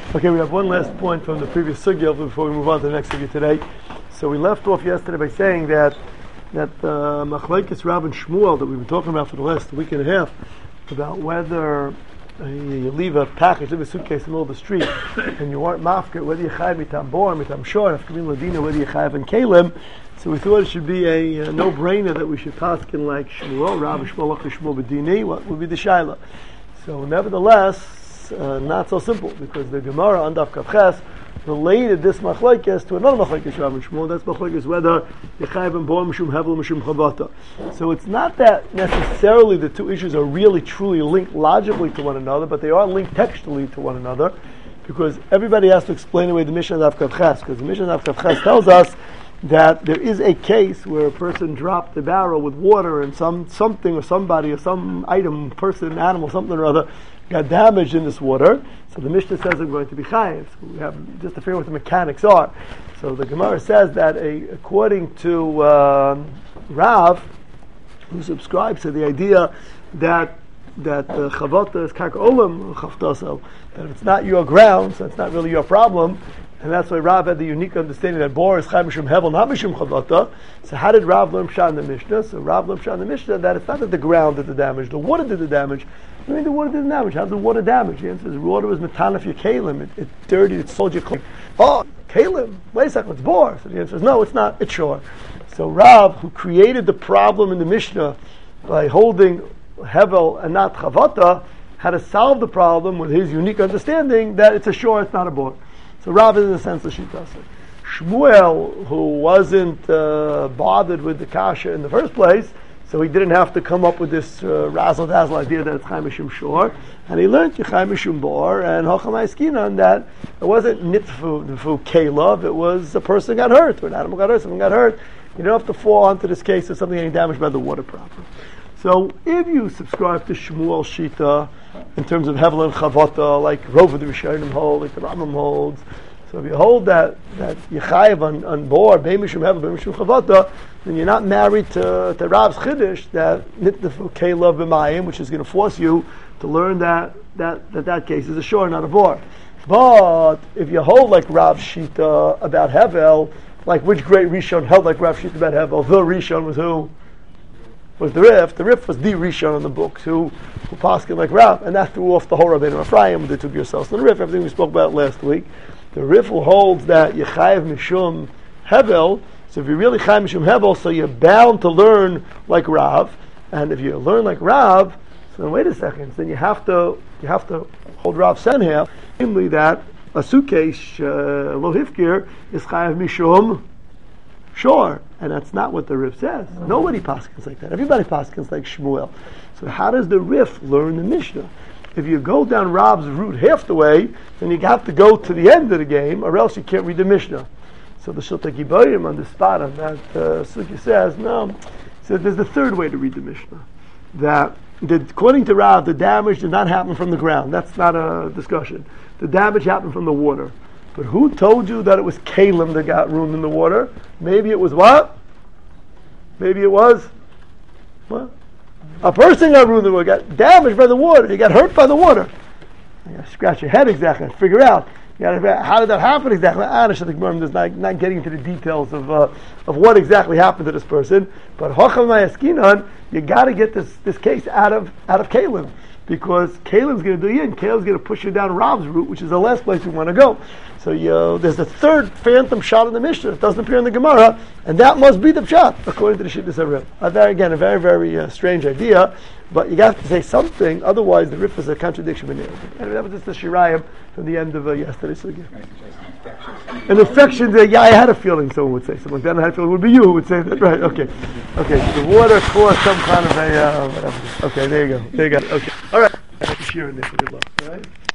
Okay, we have one last point from the previous sugya before we move on to the next sugya today. So we left off yesterday by saying that Machlekes Rav and Shmuel that we've been talking about for the last week and a half about whether you leave a package, leave a suitcase in the middle of the street, and you aren't mafker, whether you chayav mitam bor, mitam shor, afkamin ladina, whether you chayav and kalim. So we thought it should be a no-brainer that we should paskin like Shmuel, Rav Shmuel, Shmuel B'dini. What would be the shaila? So nevertheless, not so simple, because the Gemara on Daf Kavches related this machlekes to another machlekes Rav and Shmuel. That's machlekes whether yechayev and bor mishum hevel mishum chavata. So it's not that necessarily the two issues are really truly linked logically to one another, but they are linked textually to one another, because everybody has to explain away the Mishnah of Kavches, because the Mishnah of Kavches tells us that there is a case where a person dropped a barrel with water and something or somebody or some item, person, animal, something or other got damaged in this water. So the Mishnah says I'm going to be chayiv. So we have just to figure out what the mechanics are. So the Gemara says that according to Rav, who subscribes to the idea that chavata is karka olam chavtaso, that if it's not your ground, so it's not really your problem. And that's why Rav had the unique understanding that bor is chai mishum hevel, not mishum chavata. So how did Rav learn pshat in the Mishnah? So Rav learned pshat in the Mishnah that it's not that the ground did the damage, the water did the damage. I mean, the water did the damage. How did the water damage? The answer is water was metanaf your kalim. It dirtied, it sold your clothes. Oh, kalim, wait a second, it's bor. So the answer is no, it's not, it's shore. So Rav, who created the problem in the Mishnah by holding hevel and not chavata, had to solve the problem with his unique understanding that it's a shore, it's not a bor. So Rav is in a sense the Shita. Shmuel, who wasn't bothered with the kasha in the first place, so he didn't have to come up with this razzle-dazzle idea that it's Chaim Mishum Shor, and he learned Chaim Mishum Bor, and Hochamai Skinan, that it wasn't nitfu kelev, it was a person got hurt, or an animal got hurt, someone got hurt. You don't have to fall onto this case of something getting damaged by the water problem. So if you subscribe to Shmuel Shita, in terms of Hevel and Chavata, like Rov of the Rishonim hold, like the Rambam holds, so if you hold that Yechayev on Bor, Bei Mishum Hevel, Bei Mishum Chavata, then you're not married to Rav's Chiddush, that Nitnefu Kelev B'mayim, which is going to force you to learn that case is a shore, not a Bor. But if you hold like Rav Shita about Hevel, like which great Rishon held like Rav Shita about Hevel? The Rishon was who? Was the Rif. The Rif was the Rishon in the books who paskin like Rav, and that threw off the whole Rabbeinu Ephraim. They took yourselves to the Rif. Everything we spoke about last week. The Rif who holds that Yechayev Mishum Hevel. So if you're really Chayev Mishum Hevel, so you're bound to learn like Rav. And if you learn like Rav, so then wait a second. Then you have to hold Rav Sen here, namely that a suitcase lo hifkir is Chayev Mishum Shor, and that's not what the Rif says. Nobody paskins like that. Everybody paskins like Shmuel. So how does the Rif learn the Mishnah? If you go down Rav's route half the way, then you have to go to the end of the game, or else you can't read the Mishnah. So the Shilta Gibayim on the spot on that Sukkah says, no. So there's the third way to read the Mishnah. That according to Rav, the damage did not happen from the ground. That's not a discussion. The damage happened from the water. But who told you that it was kalim that got ruined in the water? Maybe it was what? Maybe it was what? A person got ruined in the water, got damaged by the water. You got hurt by the water. You got to scratch your head exactly and figure out. How did that happen exactly? Not getting into the details of what exactly happened to this person. But Hocham Mayaskinan, you got to get this case out of kalim. Because Kalim's going to do you, and Kalim's going to push you down Rav's route, which is the last place we want to go. So there's a third phantom shot in the Mishnah. It doesn't appear in the Gemara, and that must be the pshat, according to the Shittas HaRif. Again, a very, very strange idea, but you have to say something, otherwise the Rif is a contradiction in it. And that was just the Shirayim from the end of yesterday's Sugya. An infection, I had a feeling someone would say something like that, and I had a feeling it would be you who would say that, right? Okay, so the water caused some kind of whatever. Okay, there you go. Okay, all right. I have to share in this. Good luck, all right?